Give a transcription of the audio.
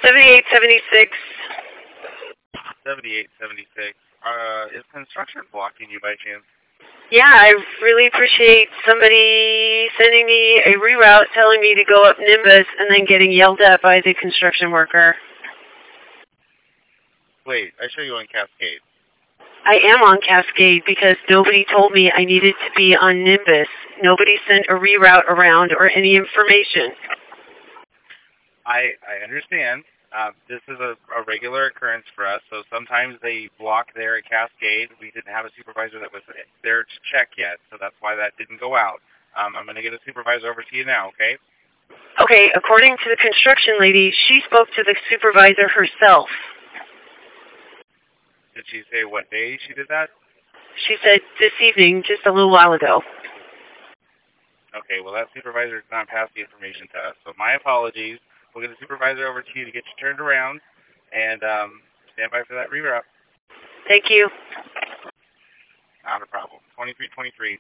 7876. 7876. Is construction blocking you by chance? Yeah, I really appreciate somebody sending me a reroute telling me to go up Nimbus and then getting yelled at by the construction worker. Wait, I show you on Cascade. I am on Cascade because nobody told me I needed to be on Nimbus. Nobody sent a reroute around or any information. I understand. This is a regular occurrence for us, so sometimes they block there at Cascade. We didn't have a supervisor that was there to check yet, so that's why that didn't go out. I'm going to get a supervisor over to you now, okay? Okay, according to the construction lady, she spoke to the supervisor herself. Did she say what day she did that? She said this evening, just a little while ago. Okay, well, that supervisor did not pass the information to us, so my apologies. We'll get a supervisor over to you to get you turned around, and stand by for that reroute. Thank you. Not a problem. 2323.